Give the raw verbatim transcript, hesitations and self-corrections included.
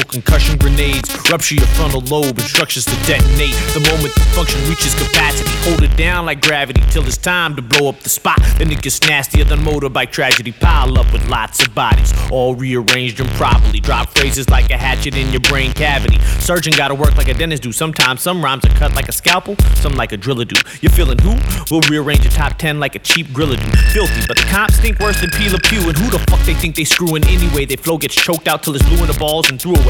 concussion grenades. Rupture your frontal lobe, instructions to detonate. The moment the function reaches capacity, hold it down like gravity till it's time to blow up the spot. Then it gets nastier than motorbike tragedy. Pile up with lots of bodies, all rearranged improperly. Drop phrases like a hatchet in your brain cavity. Surgeon gotta work like a dentist do. Sometimes some rhymes are cut like a scalpel, some like a driller do. You feeling who? We'll rearrange a top ten like a cheap griller do. Filthy, but the cops stink worse than Pee Le Pew. And who the fuck they think they screwing anyway? They flow gets choked out till it's blue in the balls and threw away.